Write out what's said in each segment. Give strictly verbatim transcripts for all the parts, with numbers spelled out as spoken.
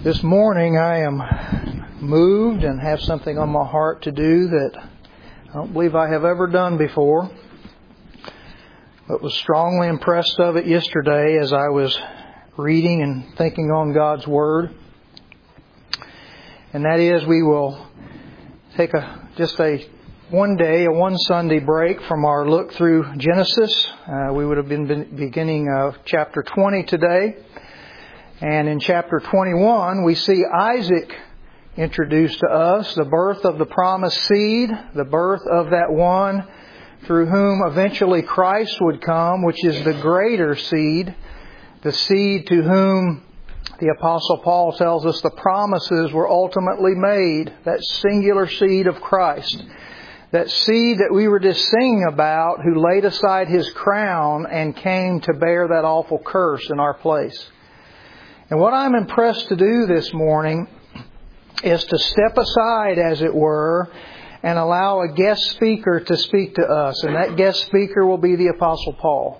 This morning I am moved and have something on my heart to do that I don't believe I have ever done before, but was strongly impressed of it yesterday as I was reading and thinking on God's Word. And that is, we will take a just a one day, a one Sunday break from our look through Genesis. Uh, we would have been beginning of chapter twenty today. And in chapter twenty-one, we see Isaac introduced to us, the birth of the promised seed, the birth of that one through whom eventually Christ would come, which is the greater seed, the seed to whom the Apostle Paul tells us the promises were ultimately made, that singular seed of Christ. That seed that we were just singing about, who laid aside His crown and came to bear that awful curse in our place. And what I'm impressed to do this morning is to step aside, as it were, and allow a guest speaker to speak to us. And that guest speaker will be the Apostle Paul.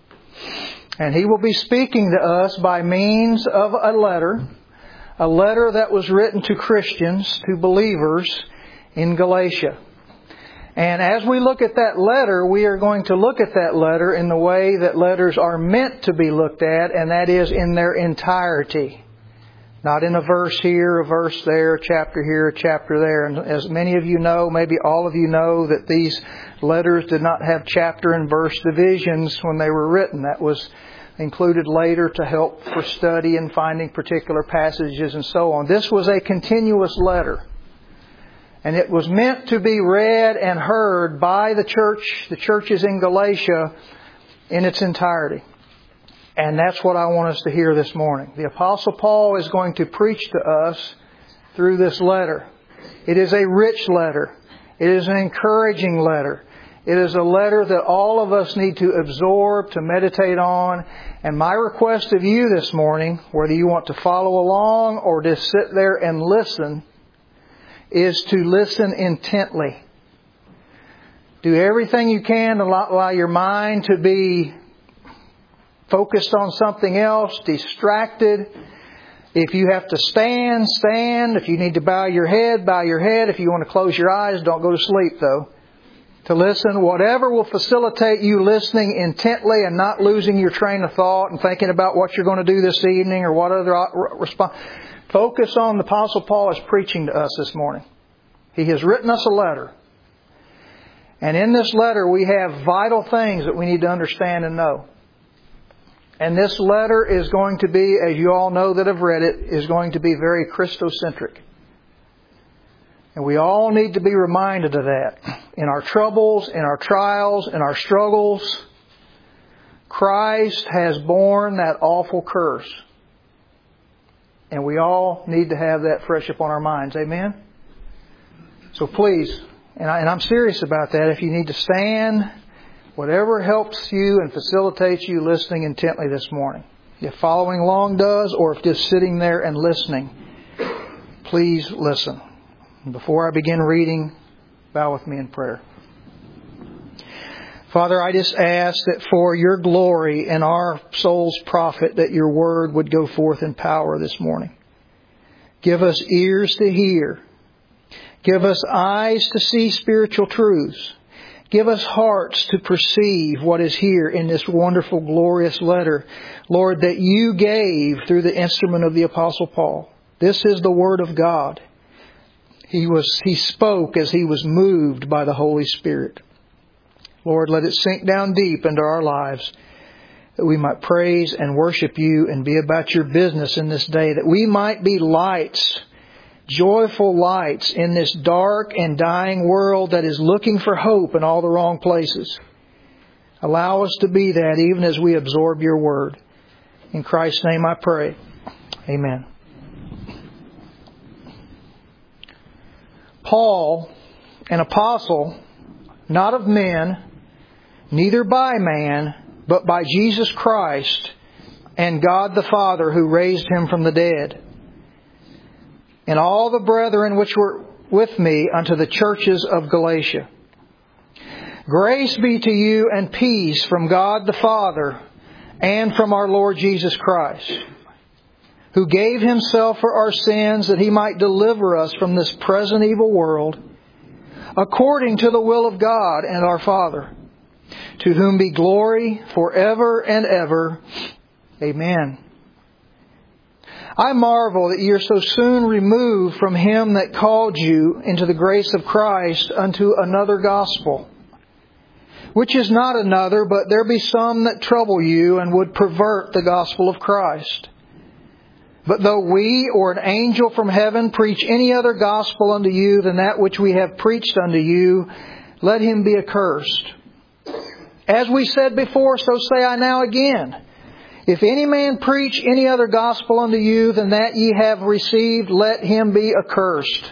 And he will be speaking to us by means of a letter, a letter that was written to Christians, to believers in Galatia. And as we look at that letter, we are going to look at that letter in the way that letters are meant to be looked at, and that is in their entirety. Not in a verse here, a verse there, a chapter here, a chapter there. And as many of you know, maybe all of you know, that these letters did not have chapter and verse divisions when they were written. That was included later to help for study and finding particular passages and so on. This was a continuous letter. And it was meant to be read and heard by the church, the churches in Galatia, in its entirety. And that's what I want us to hear this morning. The Apostle Paul is going to preach to us through this letter. It is a rich letter. It is an encouraging letter. It is a letter that all of us need to absorb, to meditate on. And my request of you this morning, whether you want to follow along or just sit there and listen, is to listen intently. Do everything you can to allow your mind to be focused on something else, distracted. If you have to stand, stand. If you need to bow your head, bow your head. If you want to close your eyes, don't go to sleep though. To listen, whatever will facilitate you listening intently and not losing your train of thought and thinking about what you're going to do this evening or what other response. Focus on the Apostle Paul is preaching to us this morning. He has written us a letter. And in this letter we have vital things that we need to understand and know. And this letter is going to be, as you all know that have read it, is going to be very Christocentric. And we all need to be reminded of that. In our troubles, in our trials, in our struggles, Christ has borne that awful curse. And we all need to have that fresh upon our minds. Amen? So please, and, I, and I'm serious about that, if you need to stand, whatever helps you and facilitates you listening intently this morning. If following along does, or if just sitting there and listening, please listen. And before I begin reading, bow with me in prayer. Father, I just ask that for your glory and our soul's profit, that your word would go forth in power this morning. Give us ears to hear. Give us eyes to see spiritual truths. Give us hearts to perceive what is here in this wonderful, glorious letter, Lord, that you gave through the instrument of the Apostle Paul. This is the Word of God. He was, he spoke as he was moved by the Holy Spirit. Lord, let it sink down deep into our lives, that we might praise and worship you and be about your business in this day, that we might be lights, joyful lights in this dark and dying world that is looking for hope in all the wrong places. Allow us to be that even as we absorb your word. In Christ's name I pray. Amen. Paul, an apostle, not of men, neither by man, but by Jesus Christ and God the Father who raised him from the dead. And all the brethren which were with me unto the churches of Galatia. Grace be to you and peace from God the Father and from our Lord Jesus Christ, who gave Himself for our sins that He might deliver us from this present evil world, according to the will of God and our Father, to whom be glory forever and ever. Amen. I marvel that ye are so soon removed from Him that called you into the grace of Christ unto another gospel, which is not another, but there be some that trouble you and would pervert the gospel of Christ. But though we or an angel from heaven preach any other gospel unto you than that which we have preached unto you, let him be accursed. As we said before, so say I now again. If any man preach any other gospel unto you than that ye have received, let him be accursed.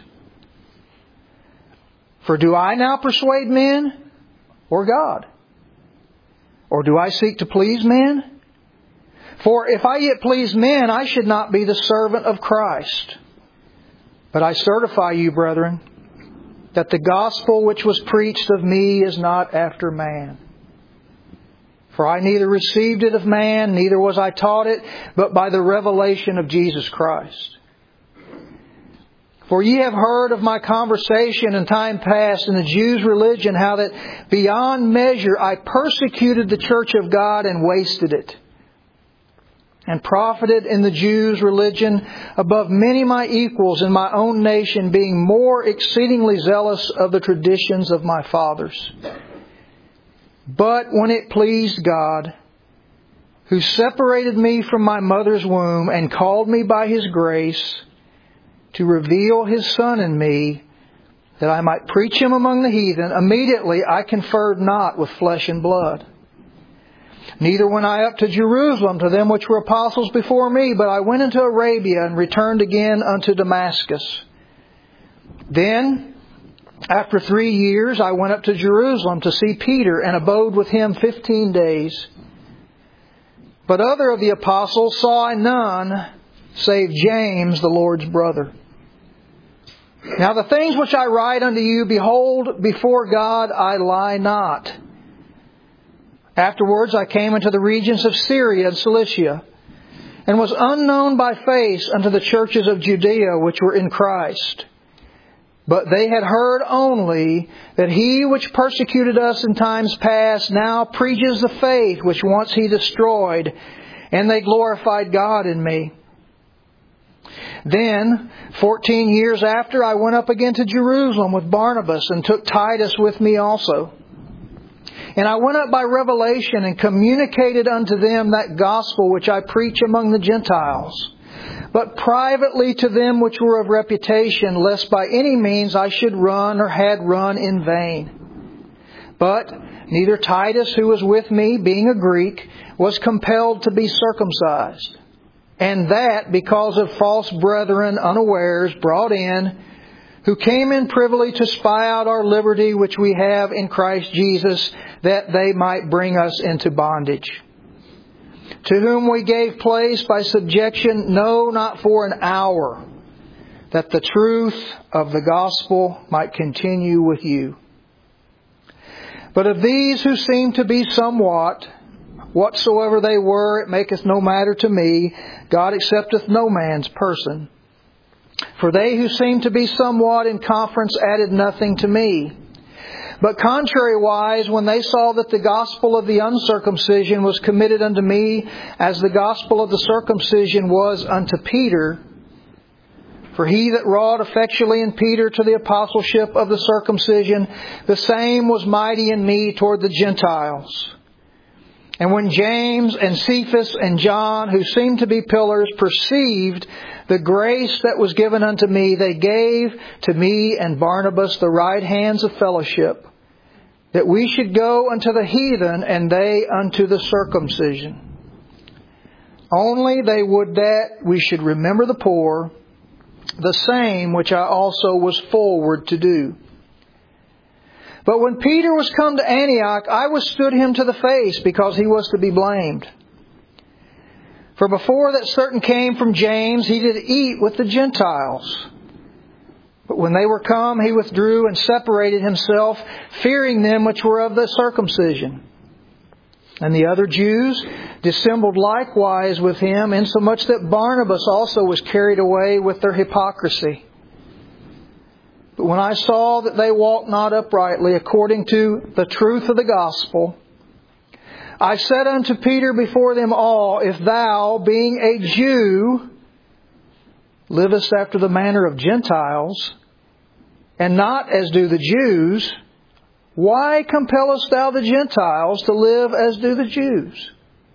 For do I now persuade men or God? Or do I seek to please men? For if I yet please men, I should not be the servant of Christ. But I certify you, brethren, that the gospel which was preached of me is not after man. For I neither received it of man, neither was I taught it, but by the revelation of Jesus Christ. For ye have heard of my conversation in time past in the Jews' religion, how that beyond measure I persecuted the church of God and wasted it, and profited in the Jews' religion above many my equals in my own nation, being more exceedingly zealous of the traditions of my fathers. But when it pleased God, who separated me from my mother's womb and called me by His grace, to reveal His Son in me, that I might preach Him among the heathen, immediately I conferred not with flesh and blood. Neither went I up to Jerusalem to them which were apostles before me, but I went into Arabia and returned again unto Damascus. Then, after three years, I went up to Jerusalem to see Peter and abode with him fifteen days. But other of the apostles saw I none, save James, the Lord's brother. Now the things which I write unto you, behold, before God I lie not. Afterwards I came into the regions of Syria and Cilicia, and was unknown by face unto the churches of Judea which were in Christ. But they had heard only that he which persecuted us in times past now preaches the faith which once he destroyed, and they glorified God in me. Then, fourteen years after, I went up again to Jerusalem with Barnabas, and took Titus with me also. And I went up by revelation and communicated unto them that gospel which I preach among the Gentiles, but privately to them which were of reputation, lest by any means I should run or had run in vain. But neither Titus, who was with me, being a Greek, was compelled to be circumcised, and that because of false brethren unawares brought in, who came in privily to spy out our liberty which we have in Christ Jesus, that they might bring us into bondage. To whom we gave place by subjection, no, not for an hour, that the truth of the gospel might continue with you. But of these who seem to be somewhat, whatsoever they were, it maketh no matter to me. God accepteth no man's person. For they who seemed to be somewhat in conference added nothing to me. But contrariwise, when they saw that the gospel of the uncircumcision was committed unto me, as the gospel of the circumcision was unto Peter, for he that wrought effectually in Peter to the apostleship of the circumcision, the same was mighty in me toward the Gentiles. And when James and Cephas and John, who seemed to be pillars, perceived the grace that was given unto me, they gave to me and Barnabas the right hands of fellowship, that we should go unto the heathen, and they unto the circumcision. Only they would that we should remember the poor, the same which I also was forward to do. But when Peter was come to Antioch, I withstood him to the face, because he was to be blamed. For before that certain came from James, he did eat with the Gentiles. But when they were come, he withdrew and separated himself, fearing them which were of the circumcision. And the other Jews dissembled likewise with him, insomuch that Barnabas also was carried away with their hypocrisy. But when I saw that they walked not uprightly according to the truth of the gospel, I said unto Peter before them all, If thou, being a Jew, livest after the manner of Gentiles, and not as do the Jews, why compellest thou the Gentiles to live as do the Jews?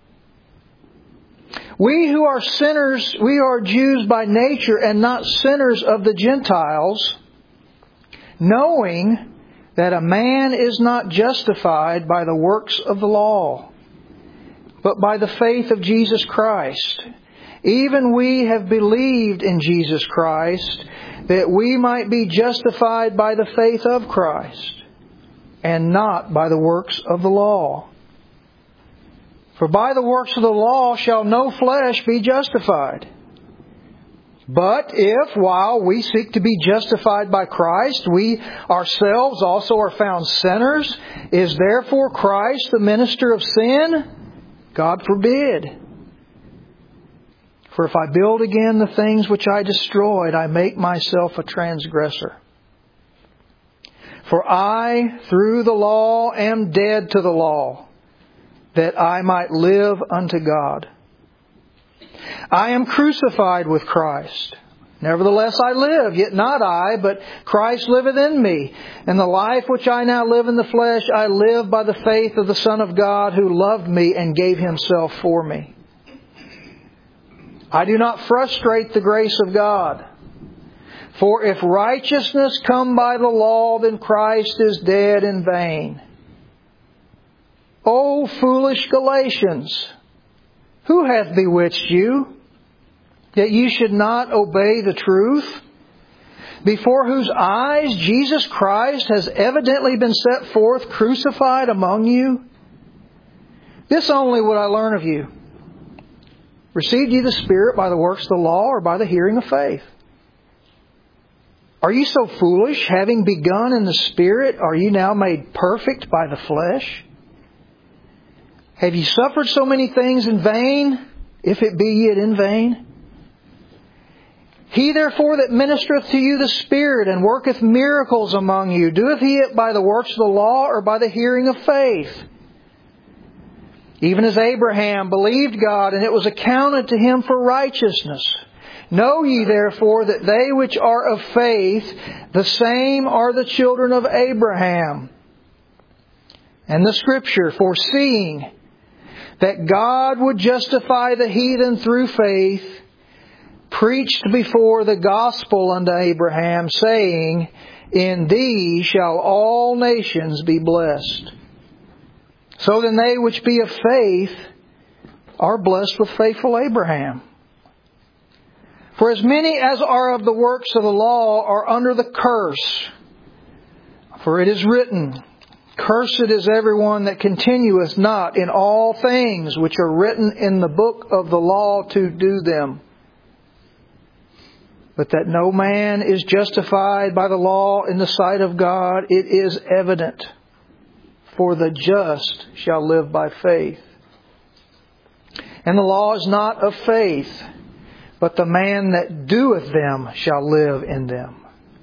We who are sinners, we are Jews by nature and not sinners of the Gentiles, knowing that a man is not justified by the works of the law, but by the faith of Jesus Christ. Even we have believed in Jesus Christ, that we might be justified by the faith of Christ, and not by the works of the law. For by the works of the law shall no flesh be justified. But if, while we seek to be justified by Christ, we ourselves also are found sinners, is therefore Christ the minister of sin? God forbid. For if I build again the things which I destroyed, I make myself a transgressor. For I, through the law, am dead to the law, that I might live unto God. I am crucified with Christ. Nevertheless I live, yet not I, but Christ liveth in me. And the life which I now live in the flesh, I live by the faith of the Son of God, who loved me and gave Himself for me. I do not frustrate the grace of God. For if righteousness come by the law, then Christ is dead in vain. O foolish Galatians, who hath bewitched you, that you should not obey the truth? Before whose eyes Jesus Christ has evidently been set forth crucified among you? This only would I learn of you. Received ye the Spirit by the works of the law, or by the hearing of faith? Are you so foolish, having begun in the Spirit, are you now made perfect by the flesh? Have you suffered so many things in vain, if it be yet in vain? He therefore that ministereth to you the Spirit, and worketh miracles among you, doeth he it by the works of the law, or by the hearing of faith? Even as Abraham believed God, and it was accounted to him for righteousness. Know ye therefore that they which are of faith, the same are the children of Abraham. And the Scripture, foreseeing that God would justify the heathen through faith, preached before the gospel unto Abraham, saying, In thee shall all nations be blessed. So then they which be of faith are blessed with faithful Abraham. For as many as are of the works of the law are under the curse. For it is written, Cursed is everyone that continueth not in all things which are written in the book of the law to do them. But that no man is justified by the law in the sight of God, it is evident. For the just shall live by faith. And the law is not of faith, but the man that doeth them shall live in them.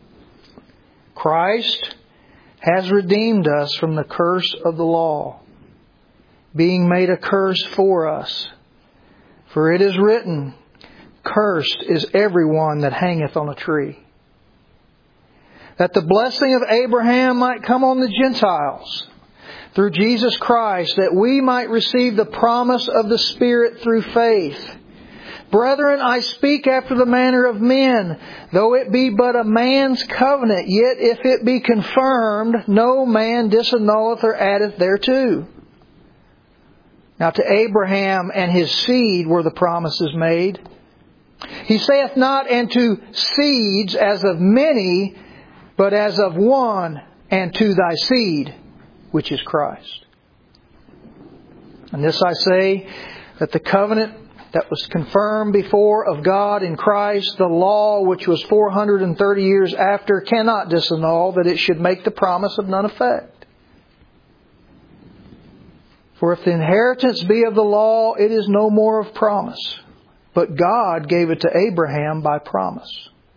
Christ has redeemed us from the curse of the law, being made a curse for us. For it is written, Cursed is everyone that hangeth on a tree. That the blessing of Abraham might come on the Gentiles, through Jesus Christ, that we might receive the promise of the Spirit through faith. Brethren, I speak after the manner of men. Though it be but a man's covenant, yet if it be confirmed, no man disannulleth or addeth thereto. Now to Abraham and his seed were the promises made. He saith not, and to seeds as of many, but as of one, and to thy seed, which is Christ. And this I say, that the covenant that was confirmed before of God in Christ, the law which was four hundred thirty years after, cannot disannul, that it should make the promise of none effect. For if the inheritance be of the law, it is no more of promise. But God gave it to Abraham by promise.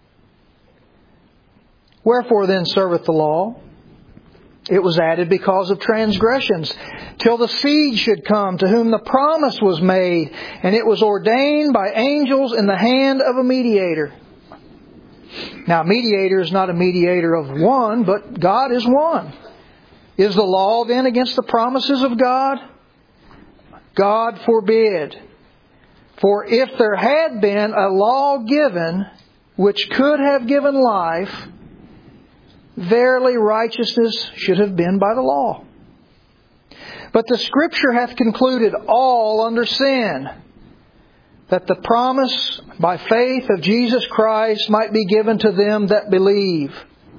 Wherefore then serveth the law? It was added because of transgressions, till the seed should come, to whom the promise was made, and it was ordained by angels in the hand of a mediator. Now, a mediator is not a mediator of one, but God is one. Is the law then against the promises of God? God forbid. For if there had been a law given which could have given life, verily righteousness should have been by the law. But the Scripture hath concluded all under sin, that the promise by faith of Jesus Christ might be given to them that believe.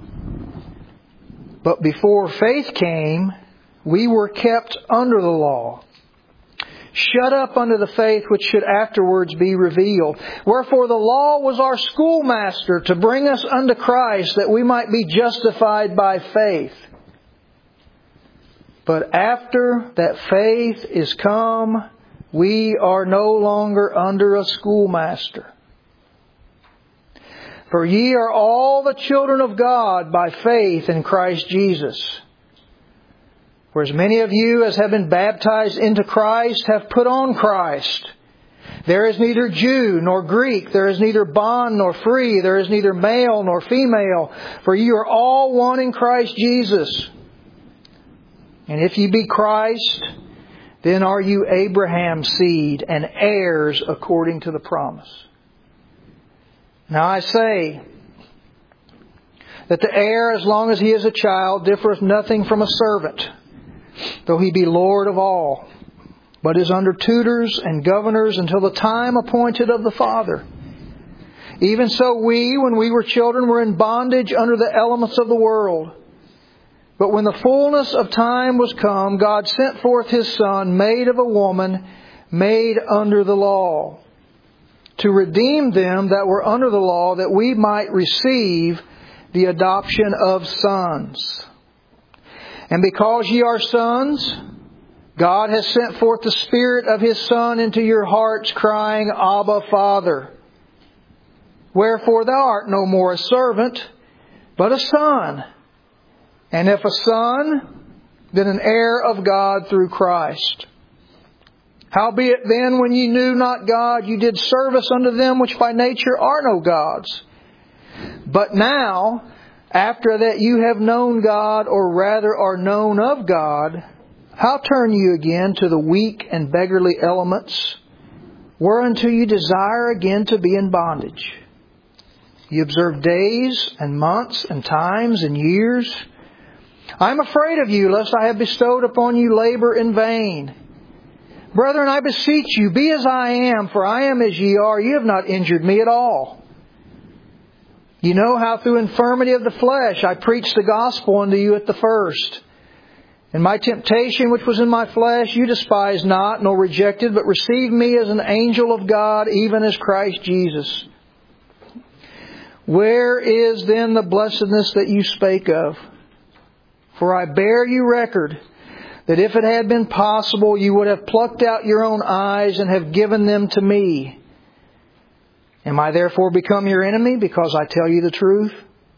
But before faith came, we were kept under the law, shut up unto the faith which should afterwards be revealed. Wherefore the law was our schoolmaster to bring us unto Christ, that we might be justified by faith. But after that faith is come, we are no longer under a schoolmaster. For ye are all the children of God by faith in Christ Jesus. For as many of you as have been baptized into Christ have put on Christ. There is neither Jew nor Greek, there is neither bond nor free, there is neither male nor female, for ye are all one in Christ Jesus. And if ye be Christ, then are you Abraham's seed and heirs according to the promise. Now I say that the heir, as long as he is a child, differeth nothing from a servant, though he be Lord of all, but is under tutors and governors until the time appointed of the Father. Even so we, when we were children, were in bondage under the elements of the world. But when the fullness of time was come, God sent forth His Son, made of a woman, made under the law, to redeem them that were under the law, that we might receive the adoption of sons. And because ye are sons, God has sent forth the Spirit of His Son into your hearts, crying, Abba, Father. Wherefore thou art no more a servant, but a son. And if a son, then an heir of God through Christ. Howbeit then, when ye knew not God, you did service unto them which by nature are no gods. But now, after that you have known God, or rather are known of God, how turn you again to the weak and beggarly elements, whereunto you desire again to be in bondage? You observe days and months and times and years. I am afraid of you, lest I have bestowed upon you labor in vain. Brethren, I beseech you, be as I am, for I am as ye are. You have not injured me at all. You know how through infirmity of the flesh I preached the gospel unto you at the first. And my temptation which was in my flesh you despised not, nor rejected, but received me as an angel of God, even as Christ Jesus. Where is then the blessedness that you spake of? For I bear you record that if it had been possible, you would have plucked out your own eyes and have given them to me. Am I therefore become your enemy because I tell you the truth?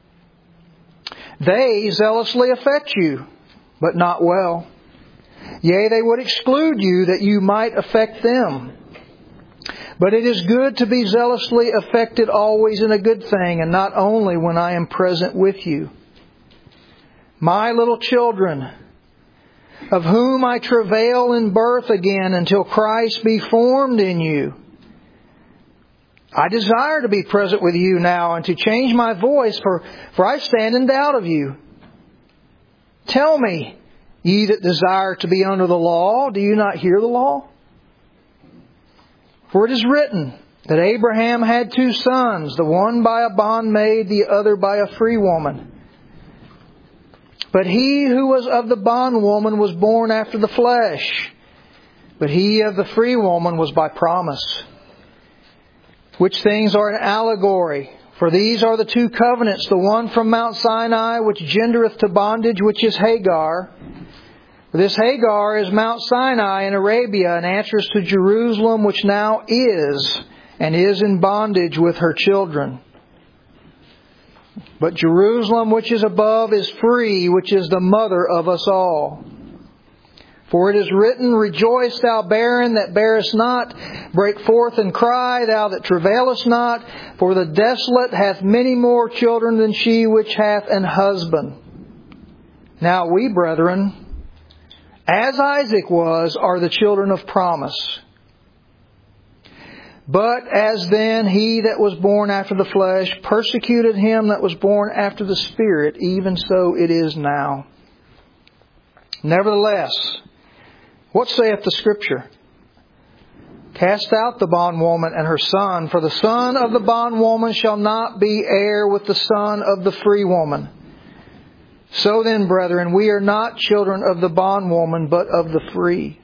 They zealously affect you, but not well. Yea, they would exclude you that you might affect them. But it is good to be zealously affected always in a good thing, and not only when I am present with you. My little children, of whom I travail in birth again until Christ be formed in you. I desire to be present with you now and to change my voice, for, for I stand in doubt of you. Tell me, ye that desire to be under the law, do you not hear the law? For it is written that Abraham had two sons, the one by a bondmaid, the other by a free woman. But he who was of the bondwoman was born after the flesh, but he of the free woman was by promise. Which things are an allegory. For these are the two covenants, the one from Mount Sinai, which gendereth to bondage, which is Hagar, For this Hagar is Mount Sinai in Arabia, and answers to Jerusalem, which now is, and is in bondage with her children. But Jerusalem, which is above, is free, which is the mother of us all. For it is written, Rejoice, thou barren that bearest not. Break forth and cry, thou that travailest not. For the desolate hath many more children than she which hath an husband. Now we, brethren, as Isaac was, are the children of promise. But as then he that was born after the flesh persecuted him that was born after the Spirit, even so it is now. Nevertheless, what saith the Scripture? Cast out the bondwoman and her son, for the son of the bondwoman shall not be heir with the son of the free woman. So then, brethren, we are not children of the bondwoman, but of the free.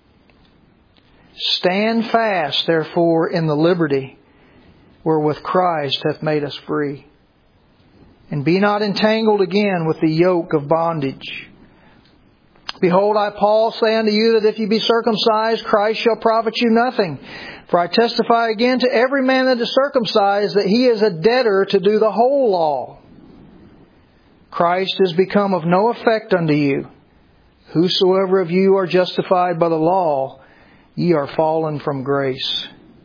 Stand fast, therefore, in the liberty wherewith Christ hath made us free. And be not entangled again with the yoke of bondage. Behold, I, Paul, say unto you that if you be circumcised, Christ shall profit you nothing. For I testify again to every man that is circumcised that he is a debtor to do the whole law. Christ is become of no effect unto you. Whosoever of you are justified by the law, ye are fallen from grace.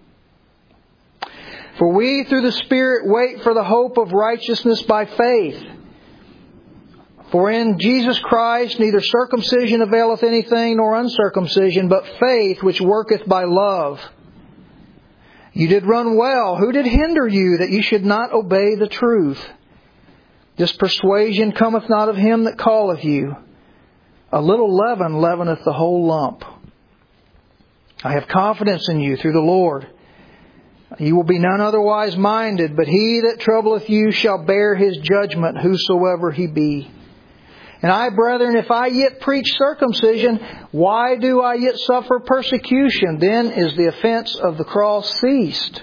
For we through the Spirit wait for the hope of righteousness by faith. For in Jesus Christ neither circumcision availeth anything nor uncircumcision, but faith which worketh by love. You did run well. Who did hinder you that you should not obey the truth? This persuasion cometh not of him that calleth you. A little leaven leaveneth the whole lump. I have confidence in you through the Lord. You will be none otherwise minded, but he that troubleth you shall bear his judgment, whosoever he be. And I, brethren, if I yet preach circumcision, why do I yet suffer persecution? Then is the offense of the cross ceased.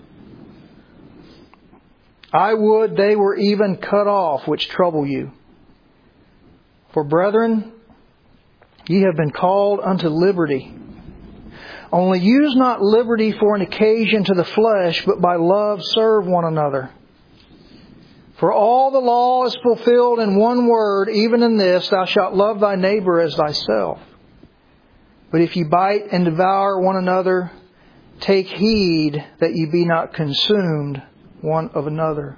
I would they were even cut off which trouble you. For, brethren, ye have been called unto liberty. Only use not liberty for an occasion to the flesh, but by love serve one another. For all the law is fulfilled in one word, even in this, thou shalt love thy neighbor as thyself. But if ye bite and devour one another, take heed that ye be not consumed one of another.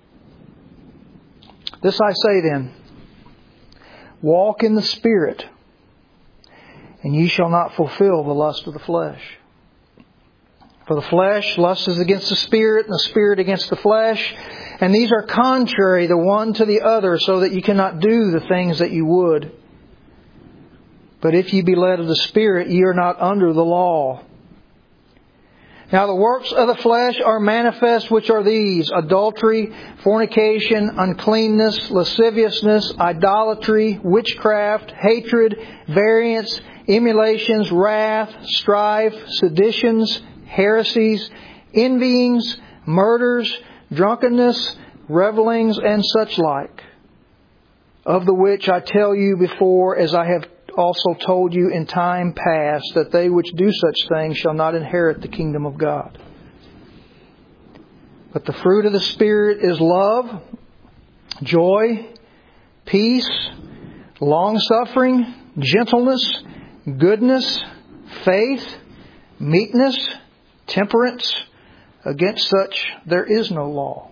This I say then, walk in the Spirit, and ye shall not fulfill the lust of the flesh. For the flesh lusts against the Spirit, and the Spirit against the flesh. And these are contrary the one to the other, so that you cannot do the things that you would. But if ye be led of the Spirit, ye are not under the law. Now the works of the flesh are manifest, which are these: adultery, fornication, uncleanness, lasciviousness, idolatry, witchcraft, hatred, variance, emulations, wrath, strife, seditions, heresies, envyings, murders, drunkenness, revellings, and such like. Of the which I tell you before, as I have also told you in time past, that they which do such things shall not inherit the kingdom of God. But the fruit of the Spirit is love, joy, peace, long-suffering, gentleness, goodness, faith, meekness, temperance. Against such there is no law.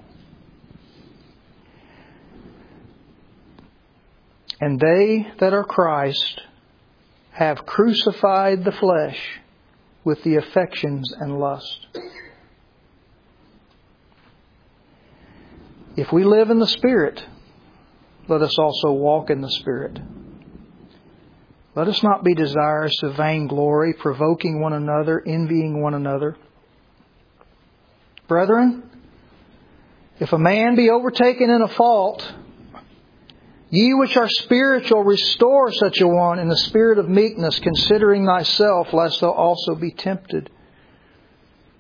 And they that are Christ have crucified the flesh with the affections and lust. If we live in the Spirit, let us also walk in the Spirit. Let us not be desirous of vainglory, provoking one another, envying one another. Brethren, if a man be overtaken in a fault, ye which are spiritual, restore such a one in the spirit of meekness, considering thyself, lest thou also be tempted.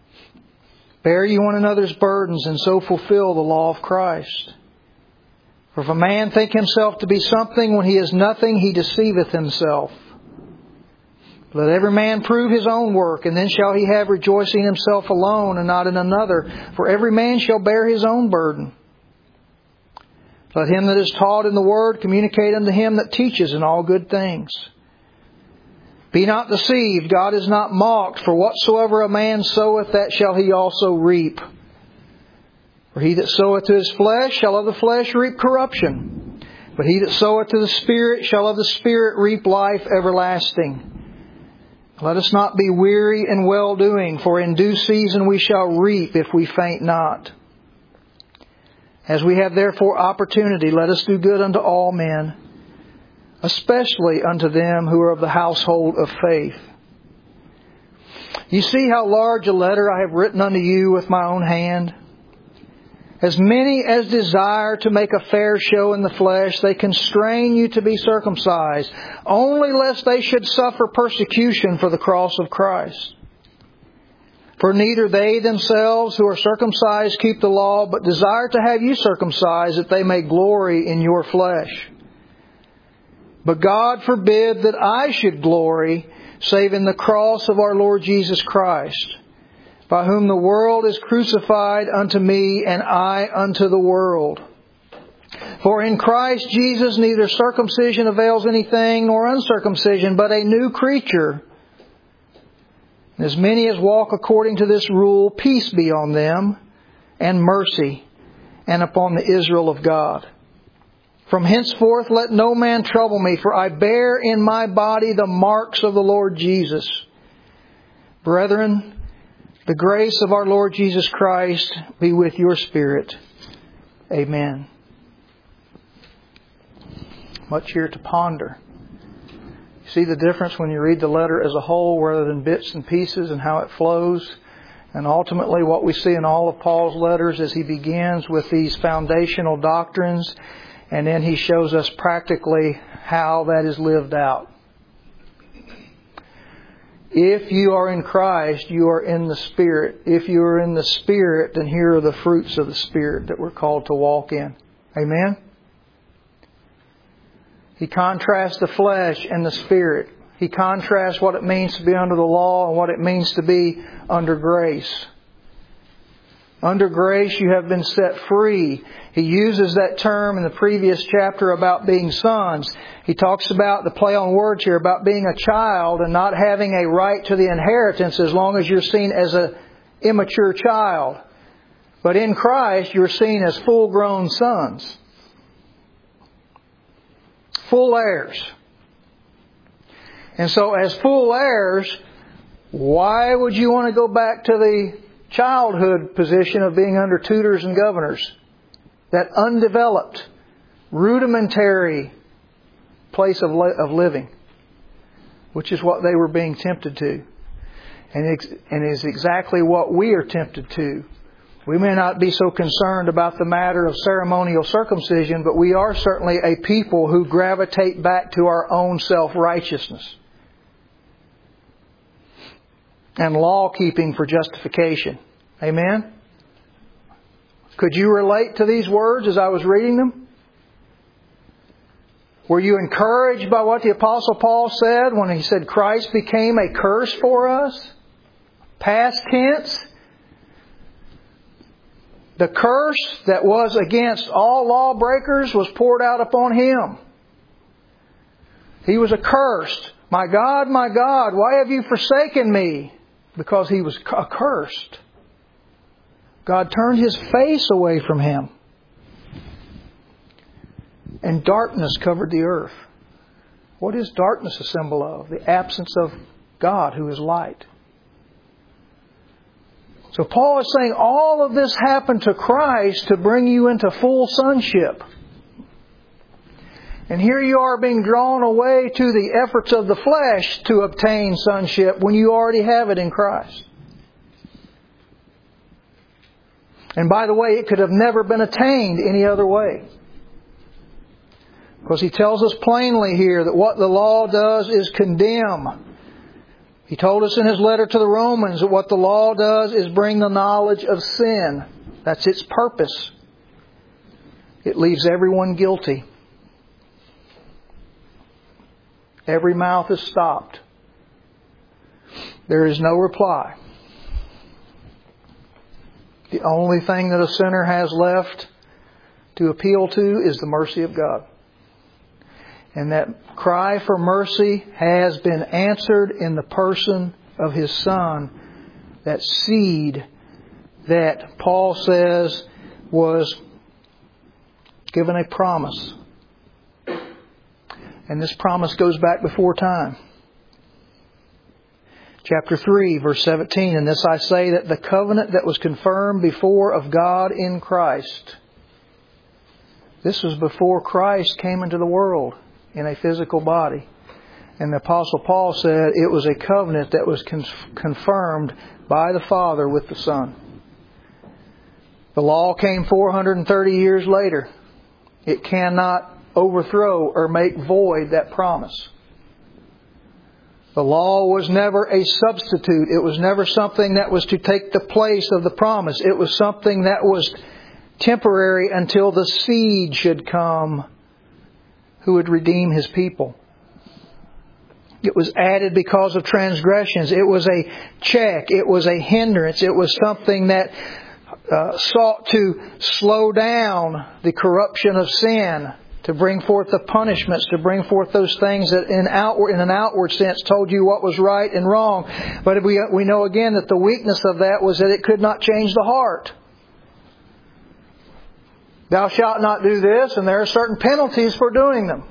Bear ye one another's burdens, and so fulfill the law of Christ. For if a man think himself to be something when he is nothing, he deceiveth himself. Let every man prove his own work, and then shall he have rejoicing in himself alone and not in another. For every man shall bear his own burden. Let him that is taught in the word communicate unto him that teaches in all good things. Be not deceived, God is not mocked, for whatsoever a man soweth, that shall he also reap. For he that soweth to his flesh shall of the flesh reap corruption. But he that soweth to the Spirit shall of the Spirit reap life everlasting. Let us not be weary in well-doing, for in due season we shall reap if we faint not. As we have therefore opportunity, let us do good unto all men, especially unto them who are of the household of faith. You see how large a letter I have written unto you with my own hand? As many as desire to make a fair show in the flesh, they constrain you to be circumcised, only lest they should suffer persecution for the cross of Christ. For neither they themselves who are circumcised keep the law, but desire to have you circumcised, that they may glory in your flesh. But God forbid that I should glory, save in the cross of our Lord Jesus Christ, by whom the world is crucified unto me, and I unto the world. For in Christ Jesus neither circumcision avails anything, nor uncircumcision, but a new creature. As many as walk according to this rule, peace be on them, and mercy, and upon the Israel of God. From henceforth let no man trouble me, for I bear in my body the marks of the Lord Jesus. Brethren, the grace of our Lord Jesus Christ be with your spirit. Amen. Much here to ponder. You see the difference when you read the letter as a whole rather than bits and pieces, and how it flows. And ultimately what we see in all of Paul's letters is he begins with these foundational doctrines, and then he shows us practically how that is lived out. If you are in Christ, you are in the Spirit. If you are in the Spirit, then here are the fruits of the Spirit that we're called to walk in. Amen? He contrasts the flesh and the Spirit. He contrasts what it means to be under the law and what it means to be under grace. Under grace you have been set free. He uses that term in the previous chapter about being sons. He talks about the play on words here about being a child and not having a right to the inheritance as long as you're seen as an immature child. But in Christ you're seen as full-grown sons. Full heirs. And so as full heirs, why would you want to go back to the childhood position of being under tutors and governors? That undeveloped, rudimentary place of, li- of living, which is what they were being tempted to. And, ex- and is exactly what we are tempted to. We may not be so concerned about the matter of ceremonial circumcision, but we are certainly a people who gravitate back to our own self-righteousness and law-keeping for justification. Amen? Could you relate to these words as I was reading them? Were you encouraged by what the Apostle Paul said when he said Christ became a curse for us? Past tense. The curse that was against all lawbreakers was poured out upon Him. He was accursed. My God, my God, why have you forsaken me? Because He was accursed. God turned His face away from Him. And darkness covered the earth. What is darkness a symbol of? The absence of God, who is light. So Paul is saying all of this happened to Christ to bring you into full sonship. And here you are being drawn away to the efforts of the flesh to obtain sonship when you already have it in Christ. And by the way, it could have never been attained any other way. Because he tells us plainly here that what the law does is condemn. He told us in his letter to the Romans that what the law does is bring the knowledge of sin. That's its purpose. It leaves everyone guilty. Every mouth is stopped. There is no reply. The only thing that a sinner has left to appeal to is the mercy of God. And that cry for mercy has been answered in the person of His Son. That seed that Paul says was given a promise. And this promise goes back before time. Chapter three, verse seventeen, "And this I say, that the covenant that was confirmed before of God in Christ." This was before Christ came into the world in a physical body. And the Apostle Paul said it was a covenant that was con- confirmed by the Father with the Son. The law came four hundred thirty years later. It cannot overthrow or make void that promise. The law was never a substitute. It was never something that was to take the place of the promise. It was something that was temporary until the seed should come who would redeem His people. It was added because of transgressions. It was a check. It was a hindrance. It was something that uh, sought to slow down the corruption of sin, to bring forth the punishments, to bring forth those things that in outward, in an outward sense told you what was right and wrong. But we, we know again that the weakness of that was that it could not change the heart. Thou shalt not do this, and there are certain penalties for doing them.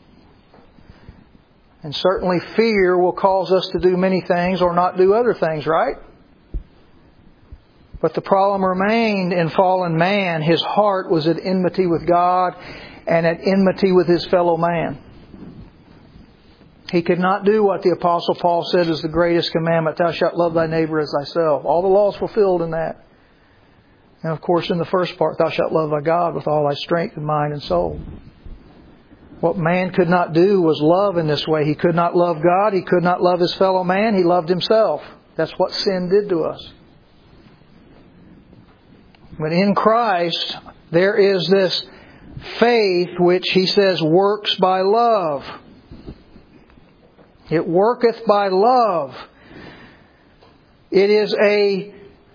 And certainly fear will cause us to do many things or not do other things, right? But the problem remained in fallen man. His heart was at enmity with God and at enmity with his fellow man. He could not do what the Apostle Paul said is the greatest commandment, "Thou shalt love thy neighbor as thyself." All the laws fulfilled in that. And of course in the first part, "Thou shalt love thy God with all thy strength and mind and soul." What man could not do was love in this way. He could not love God. He could not love his fellow man. He loved himself. That's what sin did to us. But in Christ, there is this faith which he says works by love. It worketh by love. It is a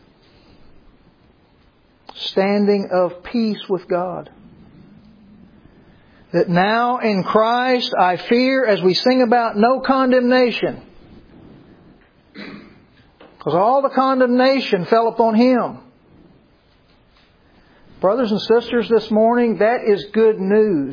standing of peace with God. That now in Christ I fear, as we sing about, no condemnation. Because all the condemnation fell upon Him. Brothers and sisters, this morning, that is good news.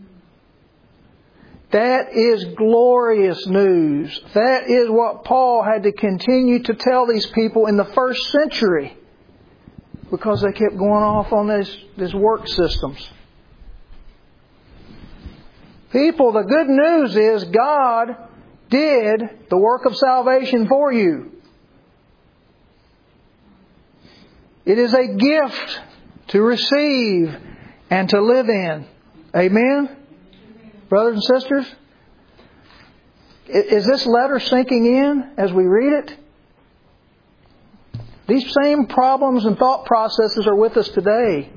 That is glorious news. That is what Paul had to continue to tell these people in the first century, because they kept going off on these, these work systems. People, the good news is God did the work of salvation for you. It is a gift to receive and to live in. Amen? Brothers and sisters? Is this letter sinking in as we read it? These same problems and thought processes are with us today.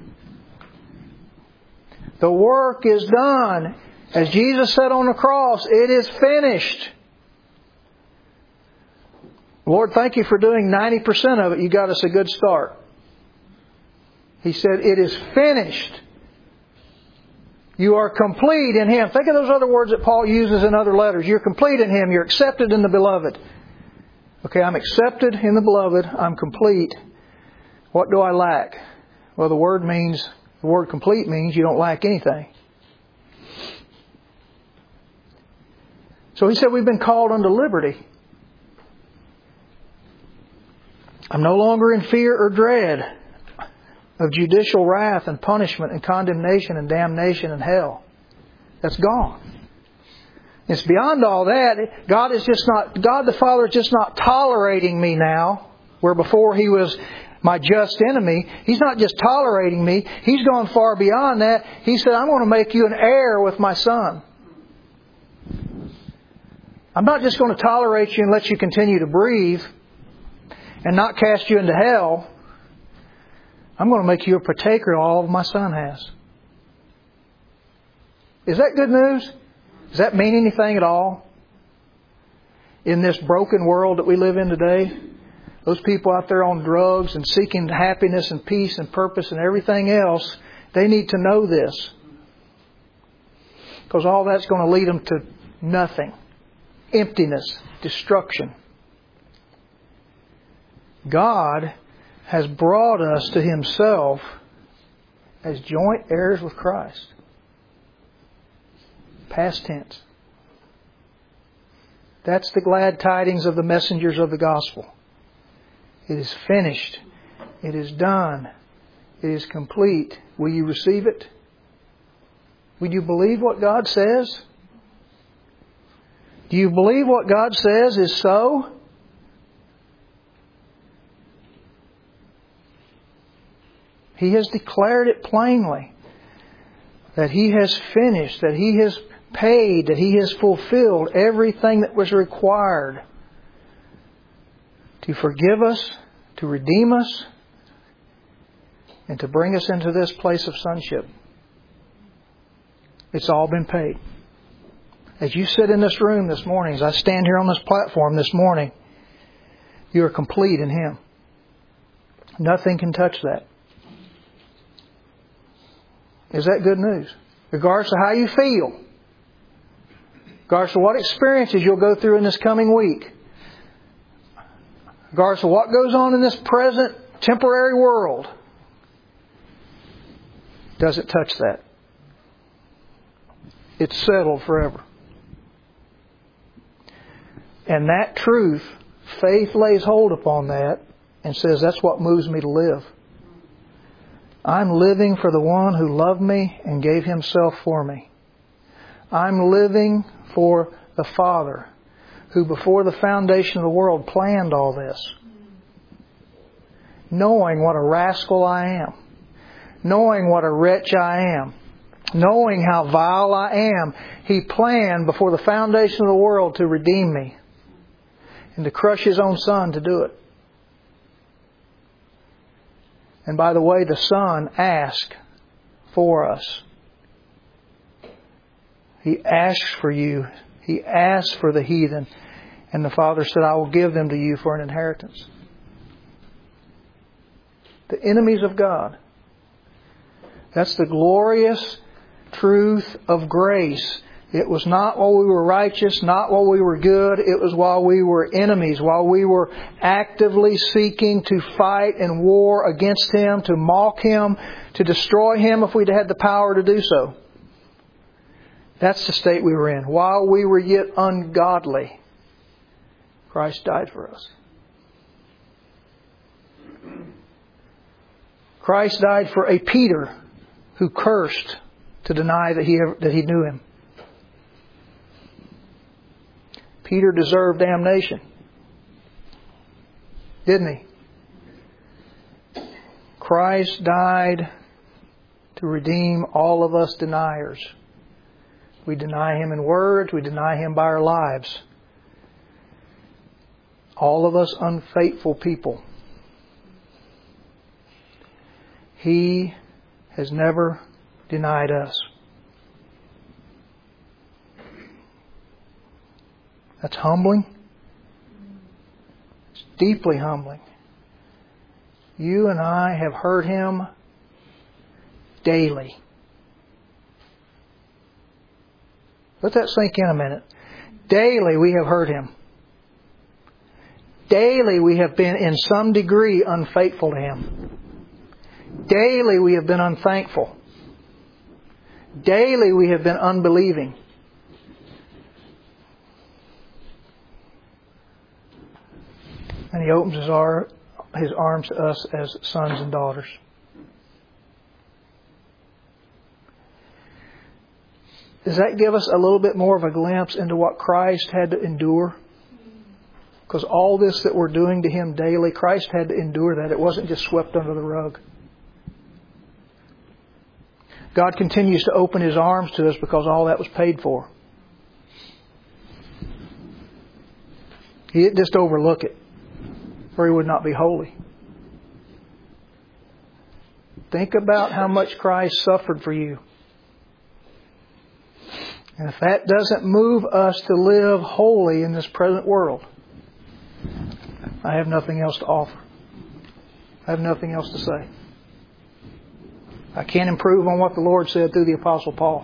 The work is done. As Jesus said on the cross, it is finished. Lord, thank you for doing ninety percent of it. You got us a good start. He said, it is finished. You are complete in Him. Think of those other words that Paul uses in other letters. You're complete in Him. You're accepted in the Beloved. Okay, I'm accepted in the Beloved. I'm complete. What do I lack? Well, the word means, the word complete means you don't lack anything. So he said we've been called unto liberty. I'm no longer in fear or dread of judicial wrath and punishment and condemnation and damnation and hell. That's gone. It's beyond all that. God is just not, God the Father is just not tolerating me now, where before He was my just enemy. He's not just tolerating me. He's gone far beyond that. He said, I'm going to make you an heir with my Son. I'm not just going to tolerate you and let you continue to breathe and not cast you into hell. I'm going to make you a partaker of all my Son has. Is that good news? Does that mean anything at all? In this broken world that we live in today, those people out there on drugs and seeking happiness and peace and purpose and everything else, they need to know this. Because all that's going to lead them to nothing. Emptiness, destruction. God has brought us to Himself as joint heirs with Christ. Past tense. That's the glad tidings of the messengers of the gospel. It is finished. It is done. It is complete. Will you receive it? Will you believe what God says? Do you believe what God says is so? He has declared it plainly. That He has finished. That He has paid. That He has fulfilled everything that was required to forgive us, to redeem us, and to bring us into this place of sonship. It's all been paid. As you sit in this room this morning, as I stand here on this platform this morning, you are complete in Him. Nothing can touch that. Is that good news? Regardless of how you feel. Regardless of what experiences you'll go through in this coming week. Regardless of what goes on in this present temporary world. Doesn't touch that. It's settled forever. And that truth, faith lays hold upon that and says that's what moves me to live. I'm living for the one who loved me and gave Himself for me. I'm living for the Father who before the foundation of the world planned all this. Knowing what a rascal I am. Knowing what a wretch I am. Knowing how vile I am. He planned before the foundation of the world to redeem me. And to crush His own Son to do it. And by the way, the Son asked for us. He asked for you. He asked for the heathen. And the Father said, I will give them to you for an inheritance. The enemies of God. That's the glorious truth of grace. It was not while we were righteous, not while we were good. It was while we were enemies, while we were actively seeking to fight and war against Him, to mock Him, to destroy Him if we'd had the power to do so. That's the state we were in. While we were yet ungodly, Christ died for us. Christ died for a Peter who cursed to deny that he ever, that he knew Him. Peter deserved damnation. Didn't he? Christ died to redeem all of us deniers. We deny Him in words. We deny Him by our lives. All of us unfaithful people. He has never denied us. That's humbling. It's deeply humbling. You and I have heard Him daily. Let that sink in a minute. Daily we have heard Him. Daily we have been in some degree unfaithful to Him. Daily we have been unthankful. Daily we have been unbelieving. And He opens His, ar- his arms to us as sons and daughters. Does that give us a little bit more of a glimpse into what Christ had to endure? Because all this that we're doing to Him daily, Christ had to endure that. It wasn't just swept under the rug. God continues to open His arms to us because all that was paid for. He didn't just overlook it, or He would not be holy. Think about how much Christ suffered for you. And if that doesn't move us to live holy in this present world, I have nothing else to offer. I have nothing else to say. I can't improve on what the Lord said through the Apostle Paul.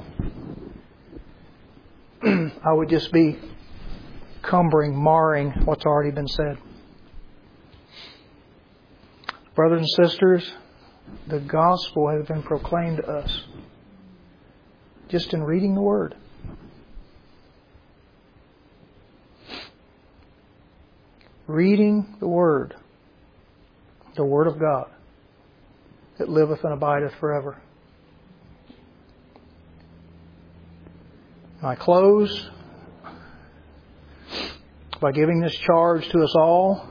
I would just be cumbering, marring what's already been said. Brothers and sisters, the gospel has been proclaimed to us just in reading the Word. Reading the Word, the Word of God, that liveth and abideth forever. I close by giving this charge to us all.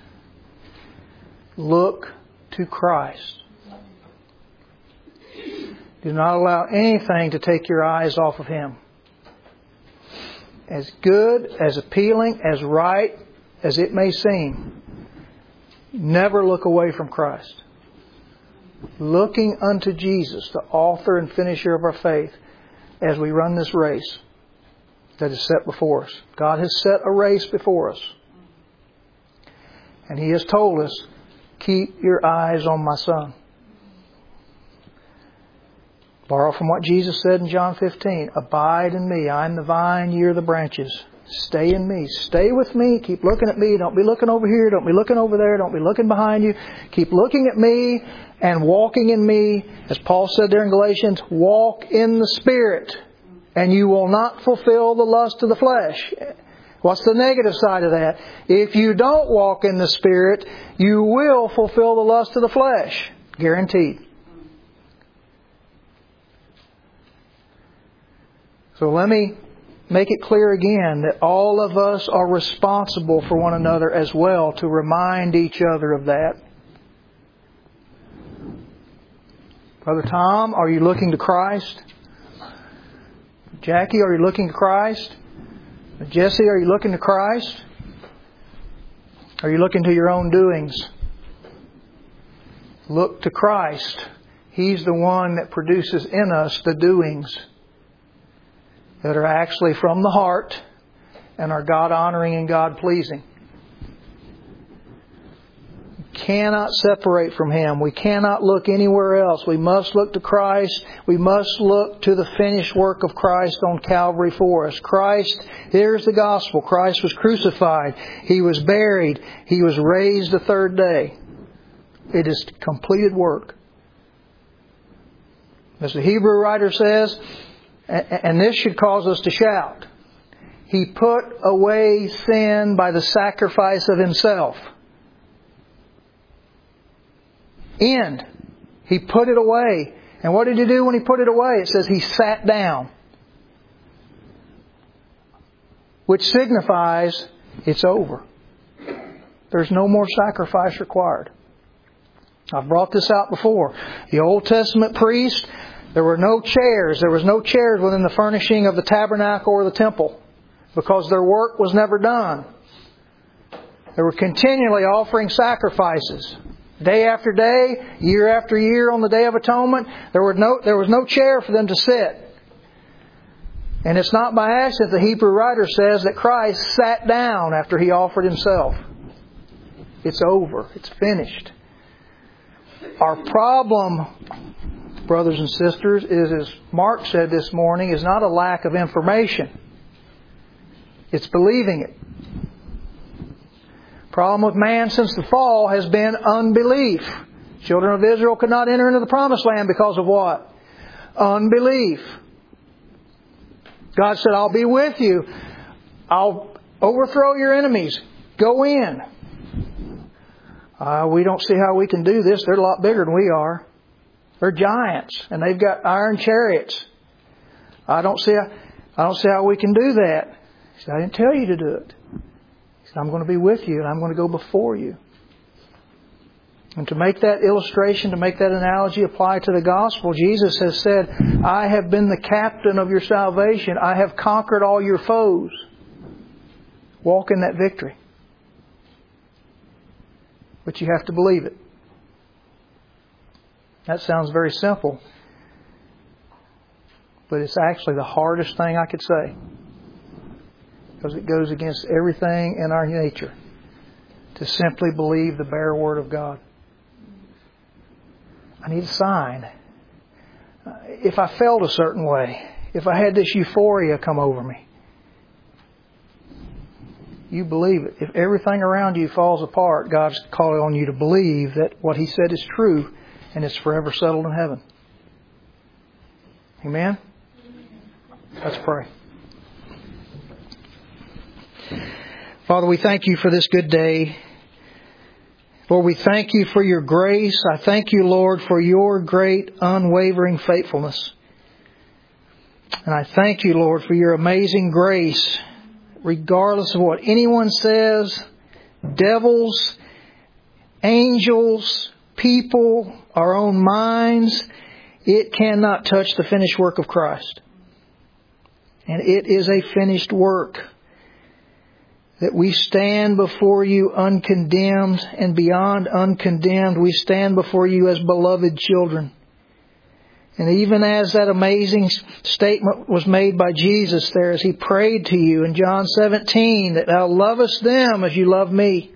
Look to Christ. Do not allow anything to take your eyes off of Him. As good, as appealing, as right as it may seem, never look away from Christ. Looking unto Jesus, the author and finisher of our faith, as we run this race that is set before us. God has set a race before us. And He has told us, keep your eyes on my Son. Borrow from what Jesus said in John fifteen. Abide in me. I am the vine, ye are the branches. Stay in me. Stay with me. Keep looking at me. Don't be looking over here. Don't be looking over there. Don't be looking behind you. Keep looking at me and walking in me. As Paul said there in Galatians, walk in the Spirit, and you will not fulfill the lust of the flesh. What's the negative side of that? If you don't walk in the Spirit, you will fulfill the lust of the flesh. Guaranteed. So let me make it clear again that all of us are responsible for one another as well, to remind each other of that. Brother Tom, are you looking to Christ? Jackie, are you looking to Christ? Jesse, are you looking to Christ? Are you looking to your own doings? Look to Christ. He's the one that produces in us the doings that are actually from the heart and are God-honoring and God-pleasing. We cannot separate from Him. We cannot look anywhere else. We must look to Christ. We must look to the finished work of Christ on Calvary for us. Christ, here's the gospel. Christ was crucified. He was buried. He was raised the third day. It is completed work. As the Hebrew writer says, and this should cause us to shout, He put away sin by the sacrifice of Himself. End. He put it away. And what did He do when He put it away? It says He sat down. Which signifies it's over. There's no more sacrifice required. I've brought this out before. The Old Testament priest, there were no chairs. There was no chairs within the furnishing of the tabernacle or the temple, because their work was never done. They were continually offering sacrifices. Day after day, year after year on the Day of Atonement, there were no, there was no chair for them to sit. And it's not by accident the Hebrew writer says that Christ sat down after He offered Himself. It's over. It's finished. Our problem, brothers and sisters, is, as Mark said this morning, is not a lack of information. It's believing it. Problem with man since the fall has been unbelief. Children of Israel could not enter into the promised land because of what? Unbelief. God said, I'll be with you. I'll overthrow your enemies. Go in. Uh, we don't see how we can do this. They're a lot bigger than we are. They're giants, and they've got iron chariots. I don't see how, I don't see how we can do that. He said, I didn't tell you to do it. He said, I'm going to be with you, and I'm going to go before you. And to make that illustration, to make that analogy apply to the gospel, Jesus has said, I have been the captain of your salvation. I have conquered all your foes. Walk in that victory. But you have to believe it. That sounds very simple. But it's actually the hardest thing I could say. Because it goes against everything in our nature to simply believe the bare Word of God. I need a sign. If I felt a certain way, if I had this euphoria come over me, you believe it. If everything around you falls apart, God's calling on you to believe that what He said is true and it's forever settled in heaven. Amen? Let's pray. Father, we thank You for this good day. Lord, we thank You for Your grace. I thank You, Lord, for Your great unwavering faithfulness. And I thank You, Lord, for Your amazing grace. Regardless of what anyone says, devils, angels, people, our own minds, it cannot touch the finished work of Christ. And it is a finished work. That we stand before You uncondemned, and beyond uncondemned, we stand before You as beloved children. And even as that amazing statement was made by Jesus there as He prayed to You in John seventeen, that Thou lovest them as You love Me.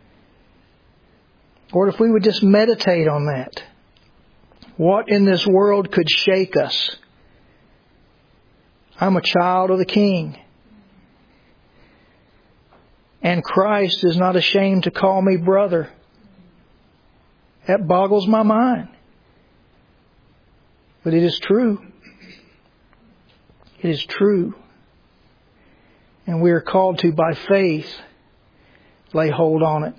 Lord, if we would just meditate on that. What in this world could shake us? I'm a child of the King. And Christ is not ashamed to call me brother. That boggles my mind. But it is true. It is true. And we are called to, by faith, lay hold on it.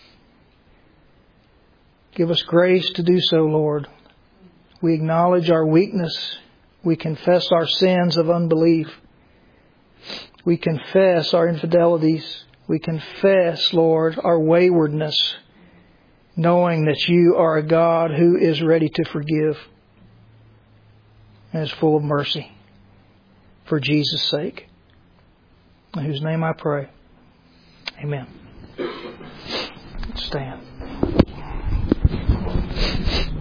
Give us grace to do so, Lord. We acknowledge our weakness. We confess our sins of unbelief. We confess our infidelities. We confess, Lord, our waywardness, knowing that You are a God who is ready to forgive and is full of mercy for Jesus' sake. In whose name I pray. Amen. Stand.